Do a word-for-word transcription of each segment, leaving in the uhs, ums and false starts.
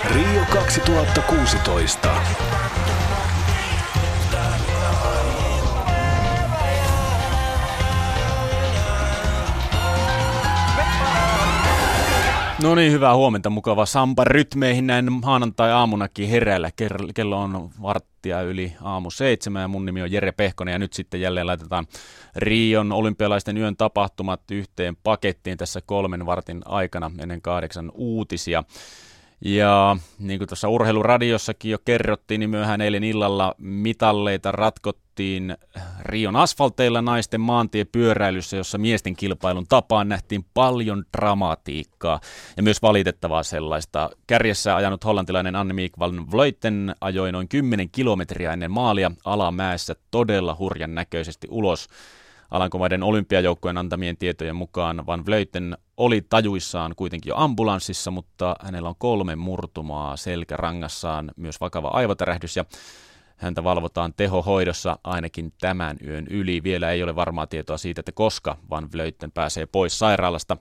Rio kaksituhattakuusitoista. No niin, hyvää huomenta. Mukava Sampa rytmeihin näin maanantai-aamunakin heräillä. Kello on varttia yli aamu seitsemän ja mun nimi on Jere Pehkonen ja nyt sitten jälleen laitetaan Rion olympialaisten yön tapahtumat yhteen pakettiin tässä kolmen vartin aikana ennen kahdeksan uutisia. Ja niin kuin tuossa urheiluradiossakin jo kerrottiin, niin myöhään eilen illalla mitalleita ratkottiin Rion asfalteilla naisten maantiepyöräilyssä, jossa miesten kilpailun tapaan nähtiin paljon dramatiikkaa ja myös valitettavaa sellaista. Kärjessä ajanut hollantilainen Annemiek van Vleuten ajoi noin kymmenen kilometriä ennen maalia alamäessä todella hurjan näköisesti ulos. Alankomaiden olympiajoukkueen antamien tietojen mukaan Van Vleuten oli tajuissaan kuitenkin jo ambulanssissa, mutta hänellä on kolme murtumaa selkärangassaan, myös vakava aivotärähdys ja häntä valvotaan tehohoidossa ainakin tämän yön yli. Vielä ei ole varmaa tietoa siitä, että koska Van Vleuten pääsee pois sairaalasta.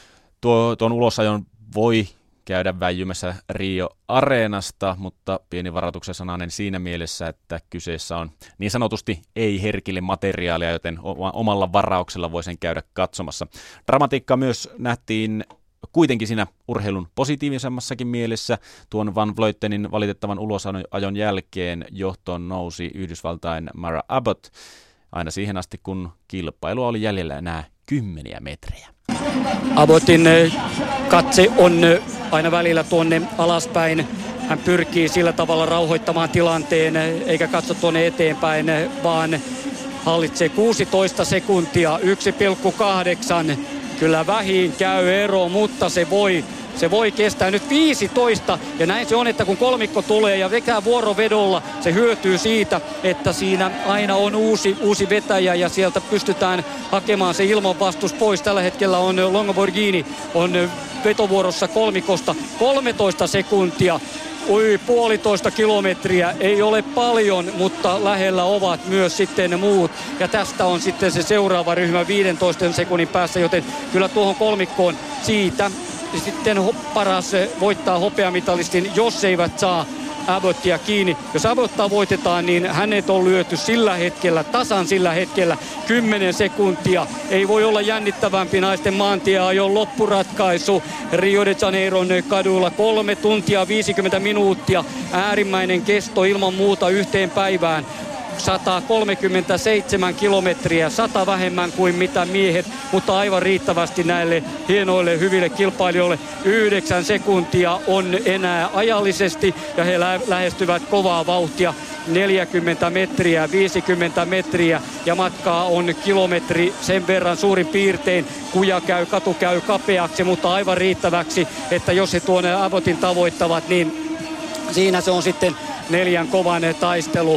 Tuo, tuon ulosajon voi käydä väijymässä Rio-areenasta, mutta pieni varoituksen sananen siinä mielessä, että kyseessä on niin sanotusti ei-herkille materiaalia, joten omalla varauksella voi sen käydä katsomassa. Dramatiikka myös nähtiin kuitenkin siinä urheilun positiivisemmassakin mielessä. Tuon Van Vleutenin valitettavan ulosajon jälkeen johtoon nousi Yhdysvaltain Mara Abbott aina siihen asti, kun kilpailua oli jäljellä enää kymmeniä metrejä. Abbottin katse on aina välillä tuonne alaspäin. Hän pyrkii sillä tavalla rauhoittamaan tilanteen, eikä katso tuonne eteenpäin, vaan hallitsee kuusitoista sekuntia, yksi pilkku kahdeksan. Kyllä vähiin käy ero, mutta se voi, se voi kestää nyt viisitoista. Ja näin se on, että kun kolmikko tulee ja vetää vuorovedolla, se hyötyy siitä, että siinä aina on uusi, uusi vetäjä ja sieltä pystytään hakemaan se ilmanvastus pois. Tällä hetkellä on Longoborghini on vetovuorossa kolmikosta kolmetoista sekuntia. Ui, puolitoista kilometriä, ei ole paljon, mutta lähellä ovat myös sitten muut. Ja tästä on sitten se seuraava ryhmä viidentoista sekunnin päässä, joten kyllä tuohon kolmikkoon siitä sitten paras voittaa hopeamitalistin, jos eivät saa Abbottia kiinni. Jos Abbottaa voitetaan, niin hänet on lyöty sillä hetkellä, tasan sillä hetkellä, kymmenen sekuntia. Ei voi olla jännittävämpi naisten maantieajon loppuratkaisu Rio de Janeiron kaduilla. Kolme tuntia viisikymmentä minuuttia. Äärimmäinen kesto ilman muuta yhteen päivään. sata kolmekymmentäseitsemän kilometriä, sata vähemmän kuin mitä miehet, mutta aivan riittävästi näille hienoille, hyville kilpailijoille. Yhdeksän sekuntia on enää ajallisesti ja he lä- lähestyvät kovaa vauhtia. neljäkymmentä metriä, viisikymmentä metriä ja matkaa on kilometri sen verran suurin piirtein. Kuja käy, katu käy kapeaksi, mutta aivan riittäväksi, että jos he tuonne Abbottin tavoittavat, niin siinä se on sitten neljän kovan taistelu.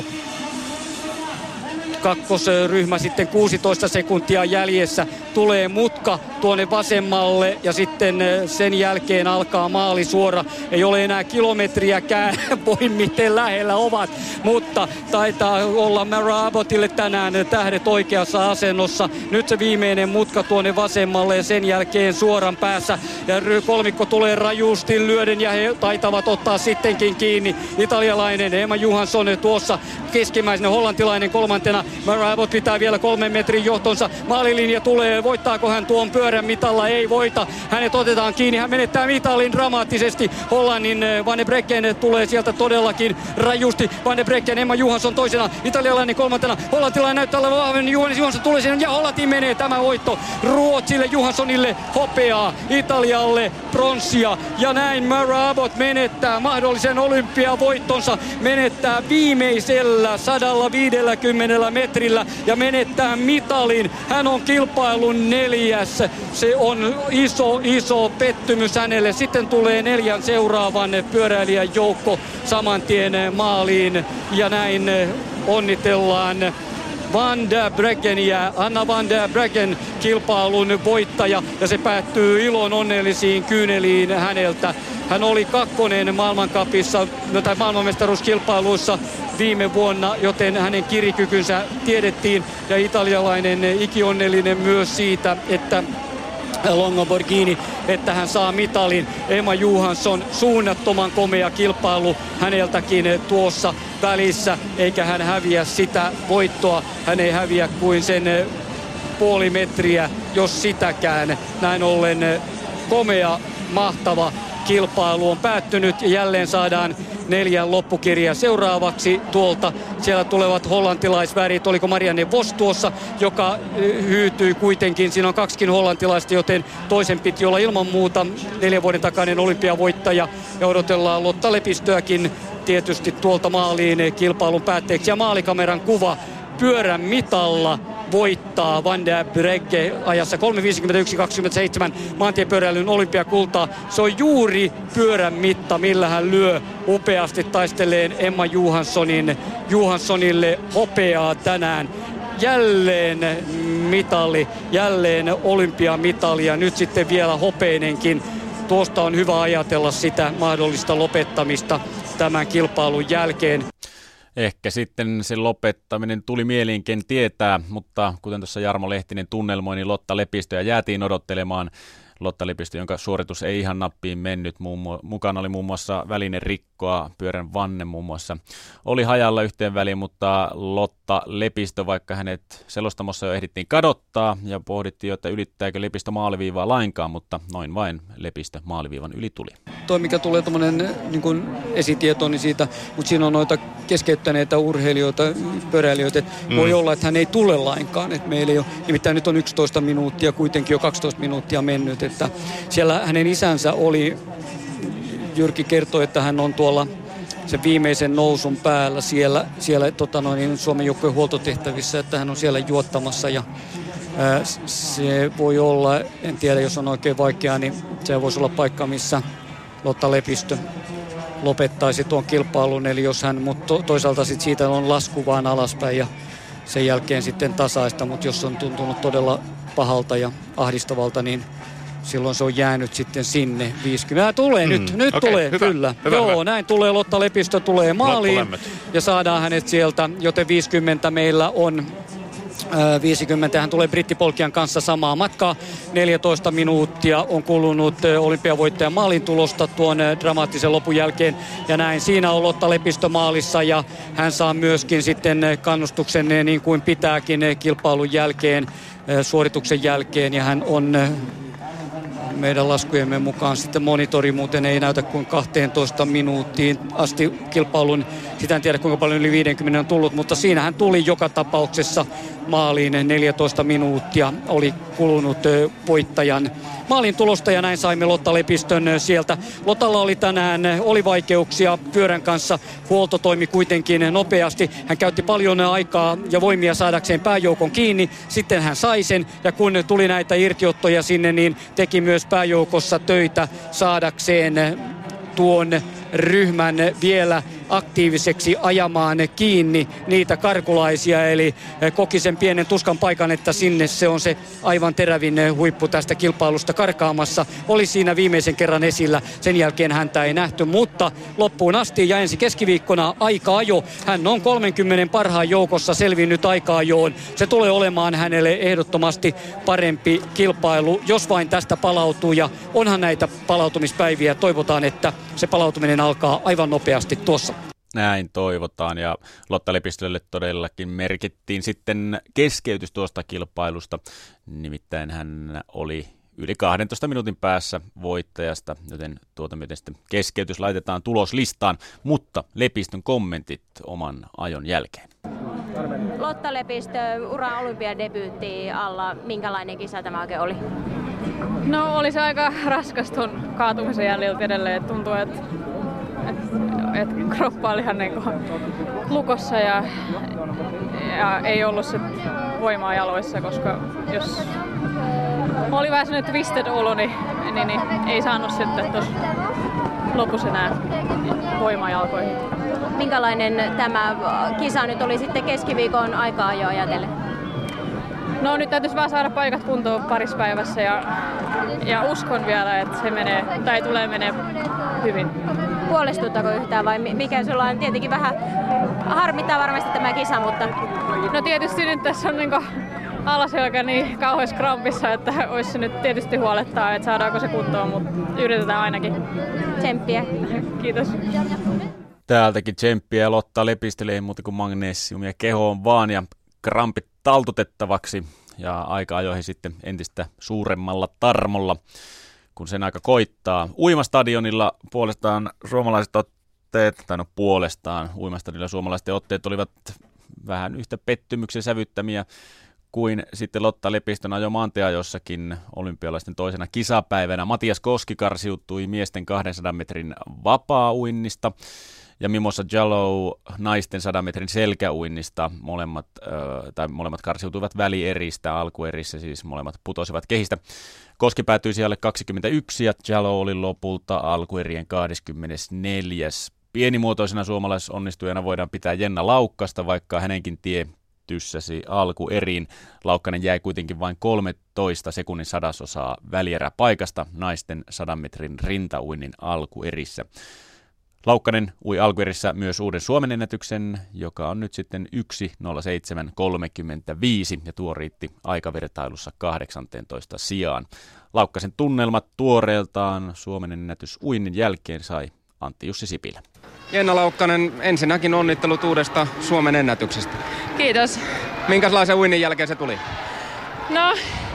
Kakkosryhmä sitten kuusitoista sekuntia jäljessä. Tulee mutka tuonne vasemmalle ja sitten sen jälkeen alkaa maalisuora. Ei ole enää kilometriäkään, voi miten lähellä ovat, mutta taitaa olla Mara Abbottille tänään tähdet oikeassa asennossa. Nyt se viimeinen mutka tuonne vasemmalle ja sen jälkeen suoran päässä. Ja kolmikko tulee rajusti lyöden ja he taitavat ottaa sittenkin kiinni. Italialainen Emma Johansson tuossa keskimmäisenä, hollantilainen kolmantena. Mara Abbott pitää vielä kolmen metrin johtonsa. Maalilinja tulee, voittaako hän tuon pyörän mitalla? Ei voita. Hänet otetaan kiinni, hän menettää mitalin dramaattisesti. Hollannin Van de Brecken tulee sieltä todellakin rajusti. Van de Brecken, Emma Johansson toisena, italialainen kolmantena. Hollantilainen näyttää olevan vahvemmin, Johannes Johansson tulee sinne ja Hollantiin menee tämä voitto. Ruotsille, Johanssonille hopeaa, Italialle pronssia ja näin Mara Abbott menettää mahdollisen olympiavoittonsa, menettää viimeisellä sata viisikymmentä metrillä ja menettää mitalin. Hän on kilpailun neljäs. Se on iso, iso pettymys hänelle. Sitten tulee neljän seuraavan pyöräilijän joukko saman tien maaliin ja näin onnitellaan Van der Breckeniä, Anna Van der Brecken kilpailun voittaja ja se päättyy ilon onnellisiin kyyneliin häneltä. Hän oli kakkonen maailmancupissa tai maailmanmestaruuskilpailuissa viime vuonna, joten hänen kirikykynsä tiedettiin ja italialainen ikionnellinen myös siitä, että Longoborghini, että hän saa mitalin. Emma Johansson, suunnattoman komea kilpailu häneltäkin tuossa välissä, eikä hän häviä sitä voittoa. Hän ei häviä kuin sen puoli metriä, jos sitäkään. Näin ollen komea, mahtava kilpailu on päättynyt ja jälleen saadaan neljän loppukirja seuraavaksi tuolta. Siellä tulevat hollantilaisvärit. Oliko Marianne Vos tuossa, joka hyytyi kuitenkin. Siinä on kaksikin hollantilaista, joten toisen piti olla ilman muuta neljän vuoden takainen olympiavoittaja. Ja odotellaan Lotta Lepistöäkin tietysti tuolta maaliin kilpailun päätteeksi. Ja maalikameran kuva pyörän mitalla voittaa Van der Breggen ajassa kolme viisikymmentäyksi kaksikymmentäseitsemän maantiepyöräilyn olympiakultaa. Se on juuri pyörän mitta, millä hän lyö upeasti taisteleen Emma Johanssonin, Johanssonille hopeaa tänään. Jälleen mitali, jälleen olympiamitali ja nyt sitten vielä hopeinenkin. Tuosta on hyvä ajatella sitä mahdollista lopettamista tämän kilpailun jälkeen. Ehkä sitten se lopettaminen tuli mieliin, ken tietää, mutta kuten tuossa Jarmo Lehtinen tunnelmoi, niin Lotta Lepistöä jäätiin odottelemaan. Lotta Lepistö, jonka suoritus ei ihan nappiin mennyt. Muun mu- mukana oli muun muassa välinen rikkoa, pyörän vanne muun muassa. Oli hajalla yhteen väliin, mutta Lotta Lepistö, vaikka hänet selostamossa jo ehdittiin kadottaa ja pohdittiin, että ylittääkö Lepistö maaliviivaa lainkaan, mutta noin vain Lepistö maaliviivan yli tuli. Tuo, mikä tulee tuommoinen niin kuin esitieto, niin siitä, mutta siinä on noita keskeyttäneitä urheilijoita, pyöräilijöitä, että mm. voi olla, että hän ei tule lainkaan. Että meillä ei ole, nimittäin nyt on yksitoista minuuttia, kuitenkin jo kaksitoista minuuttia mennyt. Että siellä hänen isänsä oli, Jyrki kertoi, että hän on tuolla sen viimeisen nousun päällä siellä, siellä tota noin, Suomen joukkojen huoltotehtävissä, että hän on siellä juottamassa ja ää, se voi olla, en tiedä jos on oikein vaikeaa, niin se voisi olla paikka, missä Lotta Lepistö lopettaisi tuon kilpailun, eli jos hän, mutta toisaalta sit siitä on lasku vaan alaspäin ja sen jälkeen sitten tasaista, mutta jos on tuntunut todella pahalta ja ahdistavalta, niin silloin se on jäänyt sitten sinne viisikymmentä. Tulee mm. nyt, nyt okay, tulee, hyvä, kyllä. Hyvä, Joo, hyvä. Näin tulee, Lotta Lepistö tulee maaliin ja saadaan hänet sieltä, joten viisikymmentä meillä on. viisikymmentä. Hän tulee brittipolkian kanssa samaa matkaa. neljätoista minuuttia on kulunut olympiavoittajan maalin tulosta tuon dramaattisen lopun jälkeen. Ja näin siinä on Lotta Lepistö maalissa ja hän saa myöskin sitten kannustuksen niin kuin pitääkin kilpailun jälkeen, suorituksen jälkeen. Ja hän on meidän laskujemme mukaan sitten monitori muuten ei näytä kuin kahteentoista minuuttiin asti kilpailun. Sitä en tiedä kuinka paljon yli viisikymmentä on tullut, mutta siinä hän tuli joka tapauksessa maaliin. neljätoista minuuttia oli kulunut voittajan maalin tulosta ja näin saimme Lotta Lepistön sieltä. Lotalla oli tänään oli vaikeuksia pyörän kanssa. Huolto toimi kuitenkin nopeasti. Hän käytti paljon aikaa ja voimia saadakseen pääjoukon kiinni. Sitten hän sai sen ja kun tuli näitä irtiottoja sinne, niin teki myös pääjoukossa töitä saadakseen tuon ryhmän vielä aktiiviseksi ajamaan kiinni niitä karkulaisia, eli koki sen pienen tuskan paikan, että sinne se on se aivan terävin huippu tästä kilpailusta karkaamassa. Oli siinä viimeisen kerran esillä, sen jälkeen häntä ei nähty, mutta loppuun asti ja ensi keskiviikkona aika-ajo. Hän on kolmenkymmenen parhaan joukossa selvinnyt aika-ajoon. Se tulee olemaan hänelle ehdottomasti parempi kilpailu, jos vain tästä palautuu, ja onhan näitä palautumispäiviä. Toivotaan, että se palautuminen alkaa aivan nopeasti tuossa. Näin toivotaan, ja Lotta Lepistölle todellakin merkittiin sitten keskeytys tuosta kilpailusta. Nimittäin hän oli yli kahdentoista minuutin päässä voittajasta, joten tuota myöten sitten keskeytys laitetaan tuloslistaan, mutta Lepistön kommentit oman ajon jälkeen. Lotta Lepistö, ura olympiadebyytti alla, minkälainen kisa tämä oikein oli? No oli se aika raskas tuon kaatumisen jäljiltä edelleen, että tuntuu, että et, et kroppa oli ihan niin kuin lukossa ja, ja ei ollut se voimaa jaloissa, koska jos oli vähän sellainen twisted olo, niin, niin, niin ei saanut sitten tuossa lopussa enää voimaa jalkoihin. Minkälainen tämä kisa nyt oli sitten keskiviikon aikaa jo ajatellen? No nyt täytyisi vaan saada paikat kuntoon parissa päivässä ja, ja uskon vielä, että se menee, tai tulee menee hyvin. Huolestuttako yhtään vai mikä sulla on? Tietenkin vähän harmittaa varmasti tämä kisa, mutta... No tietysti nyt tässä on niinku alaselkä niin kauheassa krampissa, että olisi se nyt tietysti huolettaa, että saadaanko se kuntoon, mutta yritetään ainakin. Tsemppiä. Kiitos. Täältäkin tsemppiä. Lotta lepistelee muuta kuin magnesiumia kehoon vaan ja krampit taltutettavaksi ja aika-ajoihin sitten entistä suuremmalla tarmolla, kun sen aika koittaa. Uimastadionilla puolestaan suomalaiset otteet, tai no puolestaan uimastadionilla suomalaiset otteet olivat vähän yhtä pettymyksen sävyttämiä kuin sitten Lotta Lepistön ajo maanteajossakin olympialaisten toisena kisapäivänä. Matias Koski karsiutui miesten kahdensadan metrin vapaa-uinnista ja Mimosa Jallow naisten sadan metrin selkäuinnista. Molemmat, äh, tai molemmat karsiutuivat välieristä, alkuerissä siis molemmat putosivat kehistä. Koski päätyi siellä kaksikymmentäyksi ja Jallow oli lopulta alkuerien kaksikymmentäneljä. Pienimuotoisena suomalaisonnistujana voidaan pitää Jenna Laukkasta, vaikka hänenkin tie tyssäsi alkueriin. Laukkanen jäi kuitenkin vain kolmetoista sekunnin sadasosaa välieräpaikasta naisten sadan metrin rintauinnin alkuerissä. Laukkanen ui alkuerissä myös uuden Suomen ennätyksen, joka on nyt sitten yksi nolla seitsemän kolmekymmentäviisi ja tuo riitti aikavertailussa kahdeksanteentoista sijaan. Laukkasen tunnelmat tuoreeltaan Suomen ennätys uinnin jälkeen sai Antti Jussi Sipilä. Jenna Laukkanen, ensinnäkin onnittelut uudesta Suomen ennätyksestä. Kiitos. Minkälaisen uinnin jälkeen se tuli? No,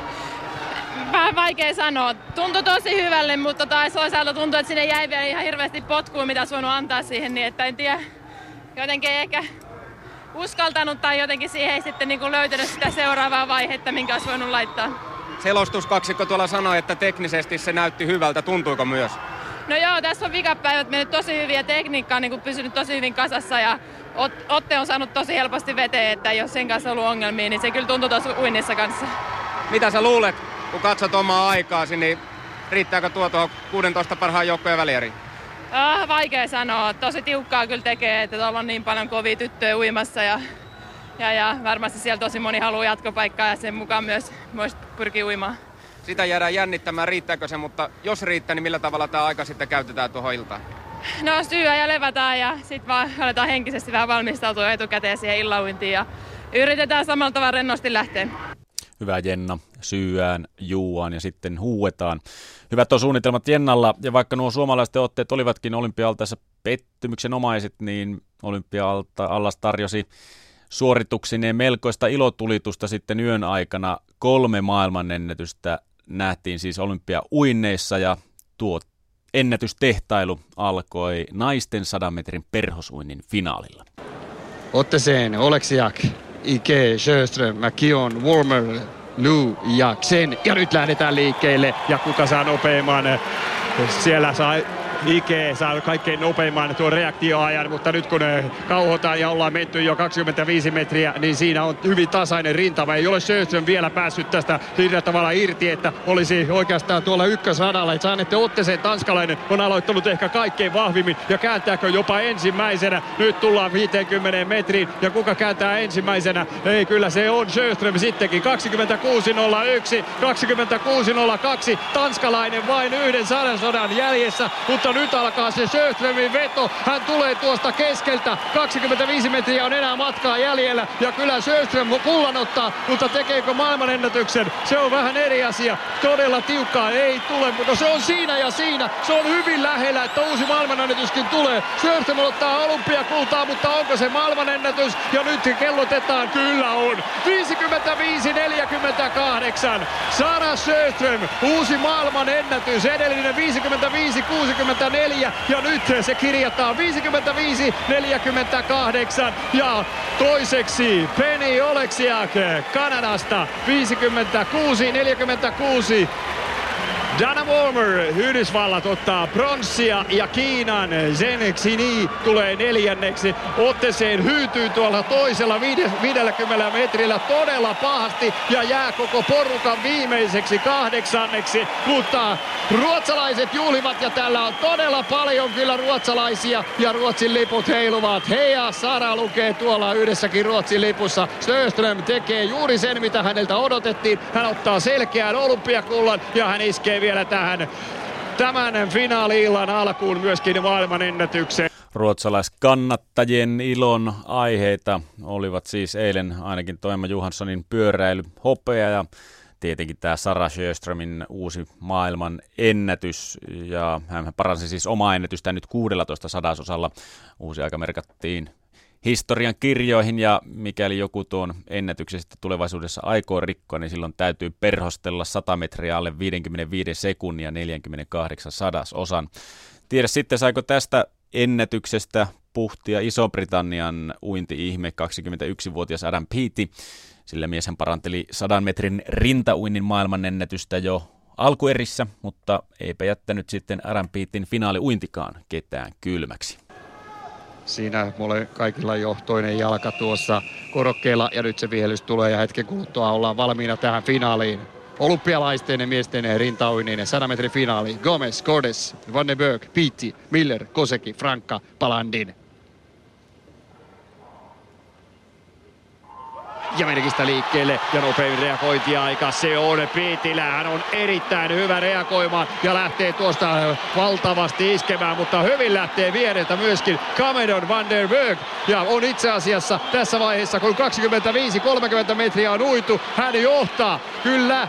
vähän vaikea sanoa. Tuntui tosi hyvälle, mutta taas toisaalta tuntui, että sinne jäi vielä ihan hirveästi potkua, mitä olisi voinut antaa siihen, niin että en tiedä, jotenkin ei ehkä uskaltanut tai jotenkin siihen ei sitten niin kuin löytänyt sitä seuraavaa vaihetta, minkä olisi voinut laittaa. Selostuskaksikko tuolla sanoi, että teknisesti se näytti hyvältä. Tuntuiko myös? No joo, tässä on vikapäivät mennyt tosi hyvin ja tekniikka on niin kuin pysynyt tosi hyvin kasassa ja Otte on saanut tosi helposti veteen, että jos sen kanssa on ollut ongelmia, niin se kyllä tuntuu tuossa uinnissa kanssa. Mitä sä luulet, kun katsot omaa aikaasi, niin riittääkö tuo tuohon kuusitoista parhaan joukkojen välieriin? Ah, vaikea sanoa. Tosi tiukkaa kyllä tekee, että tuolla on niin paljon kovia tyttöjä uimassa ja, ja, ja varmasti siellä tosi moni haluaa jatkopaikkaa ja sen mukaan myös voisi pyrkiä uimaan. Sitä jäädään jännittämään, riittääkö se, mutta jos riittää, niin millä tavalla tämä aika sitten käytetään tuohon iltaan? No syyä ja levätään ja sitten vaan aletaan henkisesti vähän valmistautua etukäteen siihen illauintiin ja yritetään samalla tavalla rennosti lähteä. Hyvä Jenna, syyään, juuaan ja sitten huuetaan. Hyvät on suunnitelmat Jennalla ja vaikka nuo suomalaisten otteet olivatkin olympialtaissa pettymyksenomaiset, niin olympialta allas tarjosi suorituksineen melkoista ilotulitusta sitten yön aikana. Kolme maailmanennätystä nähtiin siis olympiauinneissa ja tuo ennätystehtailu alkoi naisten sadan metrin perhosuinnin finaalilla. Otteeseen Oleksiak, Ike, Sjöström, McKeon, Warmer, Lu ja Xen. Ja nyt lähdetään liikkeelle ja kuka saa nopeimman? Siellä saa Ike saa kaikkein nopeimman tuon reaktioajan, mutta nyt kun kauhotaan ja ollaan menty jo kaksikymmentäviisi metriä, niin siinä on hyvin tasainen rintama. Ei ole Sjöström vielä päässyt tästä sillä tavalla irti, että olisi oikeastaan tuolla ykkösradalla. Saanette Ottesen tanskalainen on aloittanut ehkä kaikkein vahvimmin ja kääntääkö jopa ensimmäisenä. Nyt tullaan viisikymmentä metriin ja kuka kääntää ensimmäisenä? Ei, kyllä se on Sjöström sittenkin. kaksikymmentäkuusi nolla yksi, kaksikymmentäkuusi nolla kaksi. Tanskalainen vain yhden sadansodan jäljessä, mutta nyt alkaa se Sjöströmin veto. Hän tulee tuosta keskeltä. kaksikymmentäviisi metriä on enää matkaa jäljellä. Ja kyllä Sjöström kullan ottaa, mutta tekeekö maailmanennätyksen? Se on vähän eri asia. Todella tiukkaa ei tule, mutta se on siinä ja siinä. Se on hyvin lähellä, että uusi maailmanennätyskin tulee. Sjöström ottaa olympiakultaa, mutta onko se maailmanennätys? Ja nyt kellotetaan. Kyllä on. viisikymmentäviisi neljäkymmentäkahdeksan. Sara Sjöström, uusi maailmanennätys. Edellinen viisikymmentäviisi kuusikymmentäneljä ja nyt se kirjataan viisikymmentäviisi neljäkymmentäkahdeksan ja toiseksi Penny Oleksiak Kanadasta viisikymmentäkuusi neljäkymmentäkuusi. Dana Warmer, Yhdysvallat ottaa pronssia ja Kiinan Zheng Xini tulee neljänneksi. Otteseen hyytyy tuolla toisella viidelläkymmenellä metrillä todella pahasti ja jää koko porukan viimeiseksi kahdeksanneksi. Mutta ruotsalaiset juhlivat ja täällä on todella paljon kyllä ruotsalaisia ja Ruotsin liput heiluvat. Heija Sara lukee tuolla yhdessäkin Ruotsin lipussa. Sjöström tekee juuri sen mitä häneltä odotettiin. Hän ottaa selkeän olympiakullan ja hän iskee vielä tähän tämän finaali-illan alkuun myöskin maailmanennätyksen. Ruotsalaiskannattajien ilon aiheita olivat siis eilen ainakin Toima Johanssonin pyöräily hopea ja tietenkin tämä Sara Sjöströmin uusi maailman ennätys, ja hän paransi siis omaa ennätystä nyt kuusitoista sadasosalla. Uusi aika merkattiin historian kirjoihin, ja mikäli joku tuon ennätyksen sitten tulevaisuudessa aikoo rikkoa, niin silloin täytyy perhostella sata metriä alle viisikymmentäviisi sekunnia neljäkymmentäkahdeksan sadasosan. Tiedä sitten, saiko tästä ennätyksestä puhtia Iso-Britannian uinti-ihme kaksikymmentäyksivuotias Adam Peaty, sillä mies hän paranteli sadan metrin rintauinnin maailmanennätystä jo alkuerissä, mutta eipä jättänyt sitten Adam Peatyn finaaliuintikaan ketään kylmäksi. Siinä mulle kaikilla jo toinen jalka tuossa korokkeella ja nyt se vihellys tulee ja hetken kuluttua ollaan valmiina tähän finaaliin. Olympialaisten miesten rintauinnin sadan metrin finaali. Gomez, Cordes, Van den Berg, Peaty, Miller, Koseki, Franka, Palandin. Ja Merkistä liikkeelle ja nopein reagointiaika se on Peatyllä. Hän on erittäin hyvä reagoimaan ja lähtee tuosta valtavasti iskemään, mutta hyvin lähtee vierestä myöskin Cameron Van den Berg. Ja on itse asiassa tässä vaiheessa, kun kaksikymmentäviisi kolmekymmentä metriä on uitu, hän johtaa. Kyllä.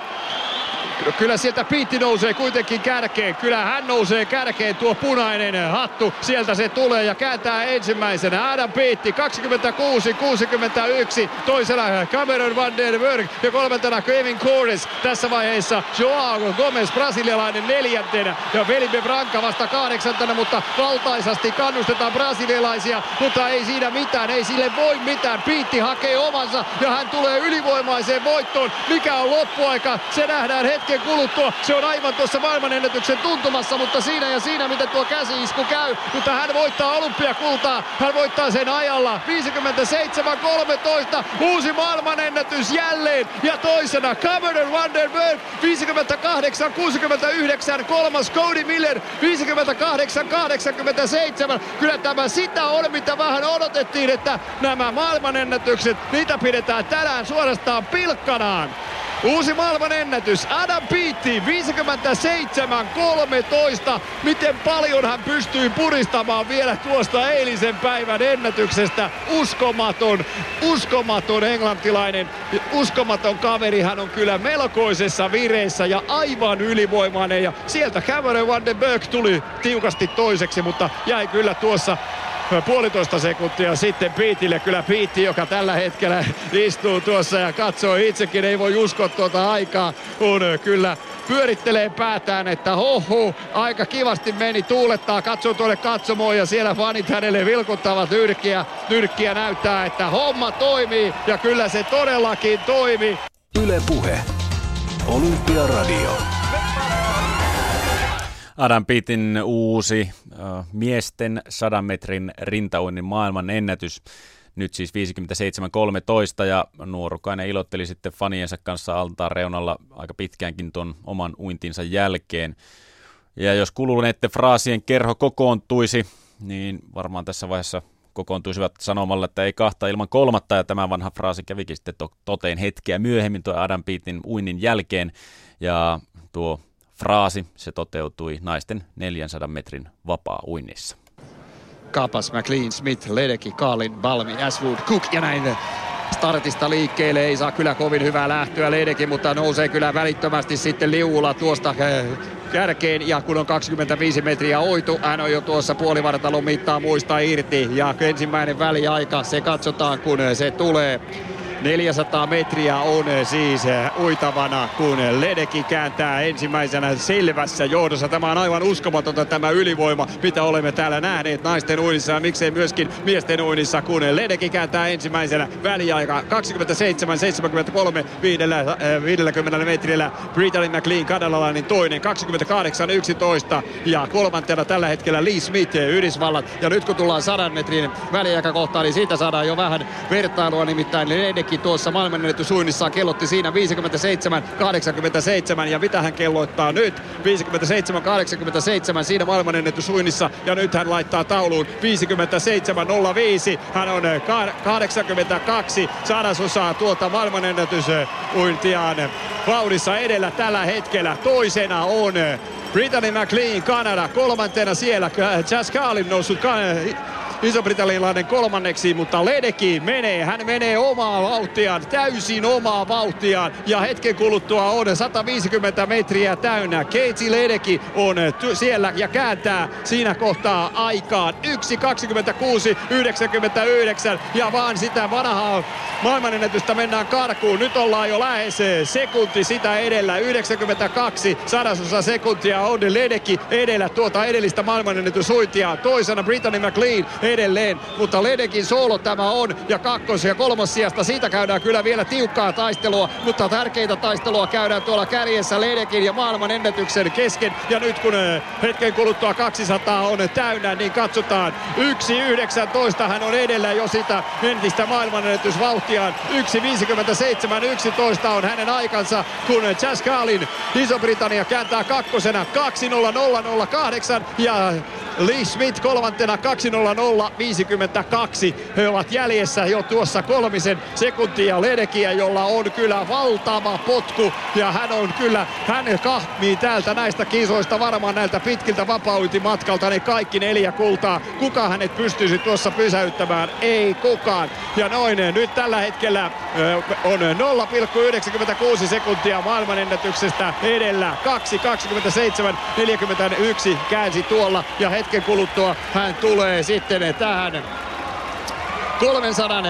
Kyllä sieltä Peaty nousee kuitenkin kärkeen. Kyllä hän nousee kärkeen, tuo punainen hattu. Sieltä se tulee ja kääntää ensimmäisenä Adam Peaty kaksikymmentäkuusi kuusikymmentäyksi. Toisena Cameron Van den Berg ja kolmantena Kevin Cordes. Tässä vaiheessa Joao Gomez, brasilialainen neljäntenä ja Felipe Franca vasta kahdeksantena, mutta valtaisasti kannustetaan brasilialaisia, mutta ei siinä mitään, ei sille voi mitään. Peaty hakee omansa ja hän tulee ylivoimaiseen voittoon. Mikä on loppuaika? Se nähdään hetken kuluttua. Se on aivan tuossa maailmanennätyksen tuntumassa, mutta siinä ja siinä miten tuo käsiisku käy. Mutta hän voittaa olympiakultaa. Hän voittaa sen ajalla viisikymmentäseitsemän kolmetoista. Uusi maailmanennätys jälleen. Ja toisena Cameron Van den Berg viisikymmentäkahdeksan kuusikymmentäyhdeksän. Kolmas Cody Miller viisikymmentäkahdeksan kahdeksankymmentäseitsemän. Kyllä tämä sitä on, mitä vähän odotettiin, että nämä maailmanennätykset, niitä pidetään tänään suorastaan pilkkanaan. Uusi maailmanennätys, Adam Peaty, viisikymmentäseitsemän kolmetoista. Miten paljon hän pystyy puristamaan vielä tuosta eilisen päivän ennätyksestä. Uskomaton, uskomaton englantilainen, uskomaton kaveri. Hän on kyllä melkoisessa vireessä ja aivan ylivoimainen. Ja sieltä Cameron Van den Berg tuli tiukasti toiseksi, mutta jäi kyllä tuossa puolitoista sekuntia sitten Peatylle. Kyllä Peaty, joka tällä hetkellä istuu tuossa ja katsoo itsekin, ei voi uskoa tuota aikaa, kun kyllä pyörittelee päätään, että hoho, aika kivasti meni, tuulettaa, katsoo tuonne katsomoon ja siellä fanit hänelle vilkuttavat nyrkkiä. Nyrkkiä näyttää, että homma toimii ja kyllä se todellakin toimi. Yle Puhe. Olympiaradio. Adam Peatyn uusi äh, miesten sadan metrin rintauinnin maailman ennätys. Nyt siis viisikymmentäseitsemän kolmetoista ja nuorukainen ilotteli sitten faniensa kanssa altaan reunalla aika pitkäänkin ton oman uintinsa jälkeen. Ja jos kuluneiden fraasien kerho kokoontuisi, niin varmaan tässä vaiheessa kokoontuisivat sanomalla, että ei kahta ilman kolmatta, ja tämä vanha fraasi kävikin sitten to- toteen hetkeä myöhemmin tuo Adam Peatyn uinnin jälkeen, ja tuo fraasi, se toteutui naisten neljänsadan metrin vapaa-uinnissa. Kapas, McLean, Smith, Ledecky, Carlin, Balmi, Ashwood, Cook ja näin startista liikkeelle. Ei saa kyllä kovin hyvää lähtöä Ledecky, mutta nousee kyllä välittömästi sitten liuulla tuosta kärkeen. Ja kun on kaksikymmentäviisi metriä oitu, hän on jo tuossa puolivartalon mittaa muista irti. Ja ensimmäinen väliaika, se katsotaan kun se tulee. neljäsataa metriä on siis uitavana, kun Ledecky kääntää ensimmäisenä selvässä johdossa. Tämä on aivan uskomatonta tämä ylivoima, mitä olemme täällä nähneet naisten uinnissa ja miksei myöskin miesten uinnissa, kun Ledecky kääntää ensimmäisenä väliaika kaksikymmentäseitsemän seitsemänkymmentäkolme viisikymmentä metrillä. Brittany McLean kanadalainen toinen kaksikymmentäkahdeksan yksitoista ja kolmantena tällä hetkellä Lee Smith Yhdysvallat. Ja nyt kun tullaan sadan metrin väliaikakohtaan, niin siitä saadaan jo vähän vertailua, nimittäin Ledecky tuossa maailmanennätysuinnissaan kellotti siinä viisikymmentäseitsemän kahdeksankymmentäseitsemän ja mitä hän kelloittaa nyt? viisikymmentäseitsemän kahdeksankymmentäseitsemän siinä maailmanennätysuinnissa ja nyt hän laittaa tauluun viisikymmentäseitsemän nolla viisi. Hän on kahdeksankymmentäkaksi sadasosaa tuota maailmanennätysuintiaan vauhdissa edellä tällä hetkellä. Toisena on Brittany McLean, Kanada. Kolmantena siellä Jazz Carlin noussut iso-britannialainen kolmanneksi, mutta Ledecky menee, hän menee omaa vauhtiaan, täysin omaa vauhtiaan ja hetken kuluttua on sata viisikymmentä metriä täynnä. Katie Ledecky on ty- siellä ja kääntää siinä kohtaa aikaan yksi kaksikymmentäkuusi yhdeksänkymmentäyhdeksän ja vaan sitä vanhaa maailmanennätystä mennään karkuun. Nyt ollaan jo lähes sekunti sitä edellä. yhdeksänkymmentäkaksi sadasosa sekuntia on Ledecky edellä tuota edellistä maailmanennätyshuitia. Toisena Brittany McLean edelleen, mutta Ledeckyn soolo tämä on ja kakkos- ja kolmos sijasta siitä käydään kyllä vielä tiukkaa taistelua, mutta tärkeitä taistelua käydään tuolla kärjessä Ledeckyn ja maailmanennätyksen kesken. Ja nyt kun hetken kuluttua kaksisataa on täynnä, niin katsotaan yksi yhdeksäntoista hän on edellä jo sitä entistä maailmanennätysvauhtiaan. yksi viisikymmentäseitsemän yksitoista on hänen aikansa, kun Chas Carlin Iso-Britannia kääntää kakkosena kaksi nolla nolla nolla kahdeksan ja Lee Smith kolmantena kaksi nolla nolla viisikymmentäkaksi. He ovat jäljessä jo tuossa kolmisen sekuntia Ledekiä, jolla on kyllä valtava potku ja hän on kyllä, hän kahmii täältä näistä kisoista varmaan näiltä pitkiltä vapauintimatkalta ne kaikki neljä kultaa. Kuka hänet pystyisi tuossa pysäyttämään? Ei kukaan. Ja noin nyt tällä hetkellä on nolla pilkku yhdeksänkymmentäkuusi sekuntia maailmanennätyksestä edellä. kaksi kaksikymmentäseitsemän neljäkymmentäyksi käänsi tuolla ja hetken kuluttua hän tulee sitten tähän kolmensadan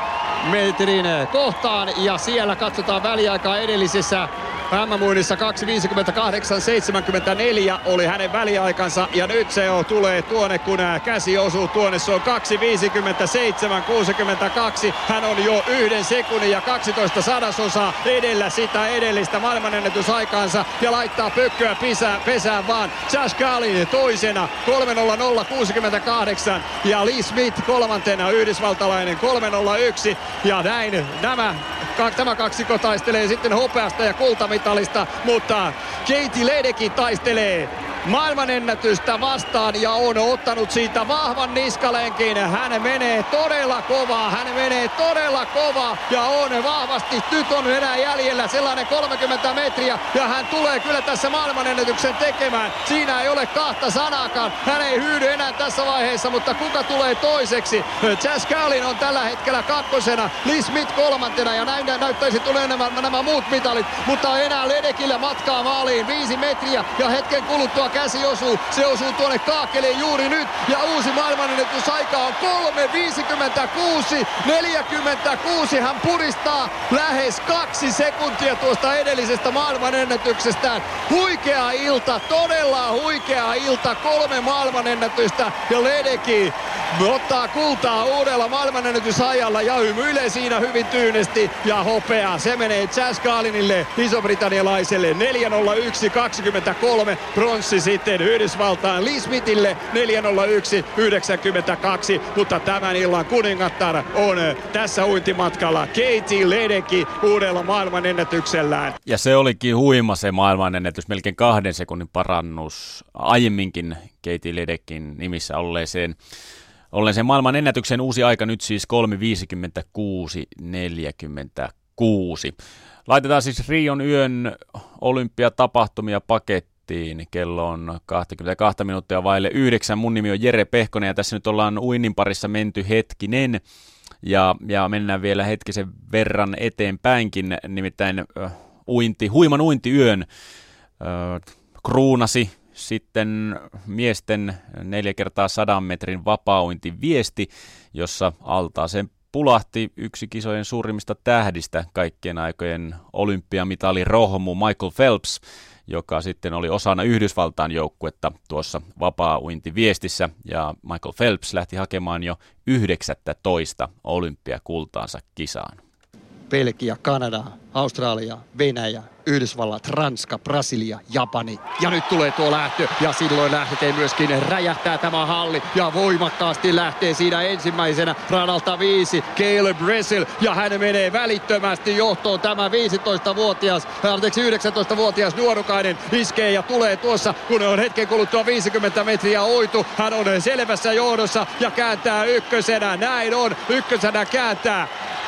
metrin kohtaan ja siellä katsotaan väliaikaa edellisessä M M-uinnissa kaksi viisikymmentäkahdeksan seitsemänkymmentäneljä oli hänen väliaikansa ja nyt se on, tulee tuonne kun käsi osuu tuonne, se on kaksi viisikymmentäseitsemän kuusikymmentäkaksi. Hän on jo yhden sekunnin ja kaksitoista sadasosaa edellä sitä edellistä maailmanennätysaikaansa ja laittaa pökköä pesään, pesään vaan. Chas Carlin toisena kolme nolla nolla kuusikymmentäkahdeksan ja Lee Smith kolmantena yhdysvaltalainen kolme nolla yksi ja näin nämä Tämä kaksikko taistelee sitten hopeasta ja kultamitalista, mutta Katie Ledecky taistelee maailmanennätystä vastaan ja on ottanut siitä vahvan niskalenkin. Hän menee todella kovaa, hän menee todella kovaa ja on vahvasti. Nyt on enää jäljellä sellainen kolmekymmentä metriä ja hän tulee kyllä tässä maailmanennätyksen tekemään. Siinä ei ole kahta sanaakaan. Hän ei hyydy enää tässä vaiheessa, mutta kuka tulee toiseksi? Chas Carlin on tällä hetkellä kakkosena, Lee Smith kolmantena ja näin näyttäisi tulee nämä, nämä muut mitalit, mutta enää Ledeckillä matkaa maaliin viisi metriä ja hetken kuluttua käsi osuu, se osuu tuonne kaakeliin juuri nyt ja uusi maailmanennätysaika on kolme viisikymmentäkuusi neljäkymmentäkuusi. Hän puristaa lähes kaksi sekuntia tuosta edellisestä maailmanennätyksestään. Huikea ilta, todella huikea ilta, kolme maailmanennätystä ja Ledecky ottaa kultaa uudella maailmanennätysajalla ja hymyilee siinä hyvin tyynesti ja hopea. Se menee Chas Carlinille, iso-britannialaiselle neljä nolla yksi kaksikymmentäkolme, bronssi sitten Yhdysvaltain Lee Smithille neljä nolla yksi yhdeksänkymmentäkaksi, mutta tämän illan kuningattar on tässä uintimatkalla Katie Ledecky uudella maailmanennätyksellään. Ja se olikin huima se maailmanennätys, melkein kahden sekunnin parannus aiemminkin Katie Ledeckyn nimissä olleeseen Ollen sen maailman ennätyksen uusi aika nyt siis kolme viisikymmentäkuusi neljäkymmentäkuusi. Laitetaan siis Rion yön olympiatapahtumia pakettiin. Kello on kaksikymmentäkaksi minuuttia vaille yhdeksän. Mun nimi on Jere Pehkonen ja tässä nyt ollaan uinnin parissa menty hetkinen. Ja, ja mennään vielä hetkisen verran eteenpäinkin. Nimittäin äh, uinti, huiman uintiyön äh, kruunasi sitten miesten neljä kertaa sadan metrin vapaa-uintiviesti, jossa altaaseen pulahti yksi kisojen suurimmista tähdistä, kaikkien aikojen olympiamitalin rohmu Michael Phelps, joka sitten oli osana Yhdysvaltain joukkuetta tuossa vapaa-uintiviestissä, ja Michael Phelps lähti hakemaan jo yhdeksästoista olympiakultaansa kisaan. Belgia, Kanada, Australia, Venäjä, Yhdysvallat, Ranska, Brasilia, Japani. Ja nyt tulee tuo lähtö ja silloin lähtee myöskin räjähtää tämä halli ja voimakkaasti lähtee siinä ensimmäisenä radalta viisi Caleb Dressel ja hän menee välittömästi johtoon. Tämä viisitoistavuotias, anteeksi yhdeksäntoistavuotias nuorukainen iskee ja tulee tuossa, kun on hetken kuluttua viisikymmentä metriä oitu. Hän on selvässä johdossa ja kääntää ykkösenä. Näin on, ykkösenä kääntää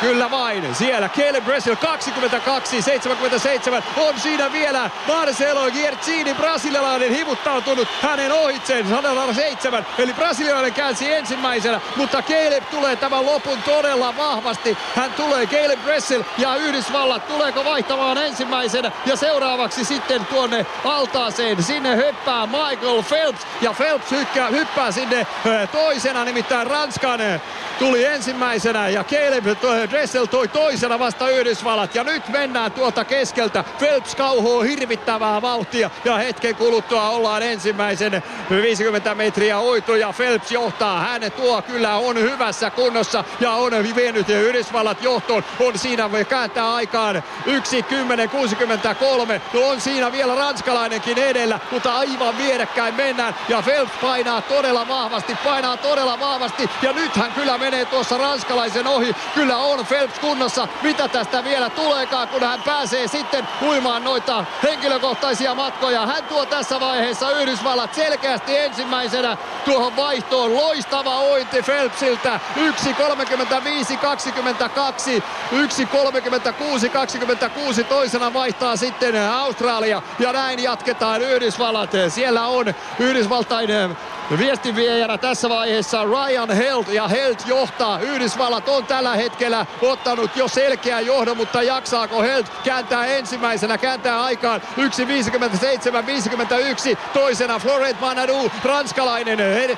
Kyllä vain. Siellä Caleb Dressel kaksikymmentäkaksi seitsemänkymmentäseitsemän. On siinä vielä Marcelo Giertzini, brasilialainen, hivuttautunut hänen ohitseen sata seitsemän. Eli brasilialainen käänsi ensimmäisenä, mutta Caleb tulee tämän lopun todella vahvasti. Hän tulee Caleb Dressel ja Yhdysvallat. Tuleeko vaihtamaan ensimmäisenä ja seuraavaksi sitten tuonne altaaseen. Sinne hyppää Michael Phelps ja Phelps hyppää, hyppää sinne toisena, nimittäin Ranskan tuli ensimmäisenä ja Caleb Dressel toi toisena vasta Yhdysvallat. Ja nyt mennään tuolta keskeltä. Phelps kauhoo hirvittävää vauhtia ja hetken kuluttua ollaan ensimmäisen viisikymmentä metriä oitu ja Phelps johtaa. Hän tuo kyllä on hyvässä kunnossa ja on vienyt Yhdysvallat johtoon. On siinä kääntää aikaan yksi kymmenen kuusikymmentäkolme. No on siinä vielä ranskalainenkin edellä, mutta aivan vierekkäin mennään ja Phelps painaa todella vahvasti, painaa todella vahvasti ja nyt hän kyllä menee tuossa ranskalaisen ohi. Kyllä on Phelps kunnossa. Mitä tästä vielä tuleekaan, kun hän pääsee sitten uimaan noita henkilökohtaisia matkoja. Hän tuo tässä vaiheessa Yhdysvallat selkeästi ensimmäisenä tuohon vaihtoon. Loistava ointi Phelpsiltä. yksi kolmekymmentäviisi kaksikymmentäkaksi. yksi kolmekymmentäkuusi kaksikymmentäkuusi toisena vaihtaa sitten Australia. Ja näin jatketaan Yhdysvallat. Siellä on Yhdysvaltain viestinviejänä tässä vaiheessa Ryan Held ja Held johtaa. Yhdysvallat on tällä hetkellä ottanut jo selkeä johdon, mutta jaksaako Held kääntää ensimmäisenä, kääntää aikaan yksi viisikymmentäseitsemän viisikymmentäyksi. Toisena Florent Manadou, ranskalainen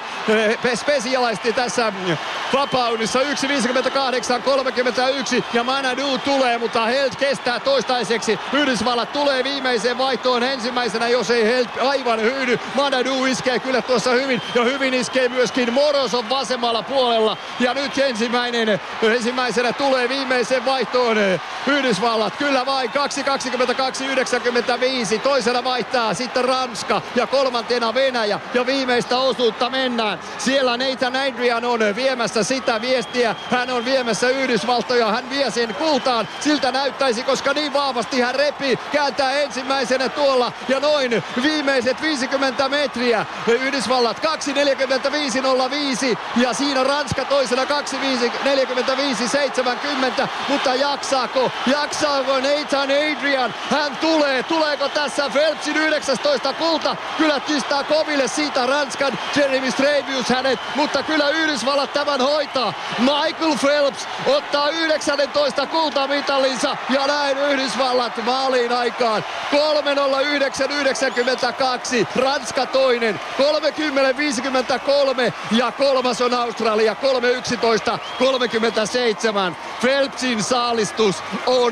spesialisti tässä vapaudessa yksi viisikymmentäkahdeksan kolmekymmentäyksi ja Manadou tulee, mutta Held kestää toistaiseksi. Yhdysvallat tulee viimeiseen vaihtoon ensimmäisenä, jos ei Held aivan hyydy. Manadou iskee kyllä tuossa hyvin ja hyvin iskee myöskin Morozov vasemmalla puolella. Ja nyt ensimmäinen, ensimmäisenä tulee viimeiseen vaihtoon Yhdysvallat. Kyllä vain kaksi kaksikymmentäkaksi yhdeksänkymmentäviisi. Toisena vaihtaa sitten Ranska ja kolmantena Venäjä. Ja viimeistä osuutta mennään. Siellä Nathan Adrian on viemässä sitä viestiä. Hän on viemässä Yhdysvaltoja. Hän vie sen kultaan. Siltä näyttäisi, koska niin vahvasti hän repii. Kääntää ensimmäisenä tuolla ja noin viimeiset viisikymmentä metriä. Yhdysvallat kaksi neljäkymmentäviisi nolla viisi ja siinä Ranska toisena kaksi neljäkymmentäviisi seitsemänkymmentä, mutta jaksaako, jaksaako Nathan Adrian? Hän tulee, tuleeko tässä Phelpsin yhdeksäntoista kulta? Kyllä pistää koville siitä Ranskan Jeremy Stravius hänet, mutta kyllä Yhdysvallat tämän hoitaa. Michael Phelps ottaa yhdeksäntoista kultamitalinsa ja näin Yhdysvallat maaliin aikaan. kolme nolla yhdeksän yhdeksänkymmentäkaksi, Ranska toinen, kolmekymmentä viisikymmentäkolme ja kolmas on Australia, kolme yksitoista kolmekymmentäseitsemän. Phelpsin saalistus on,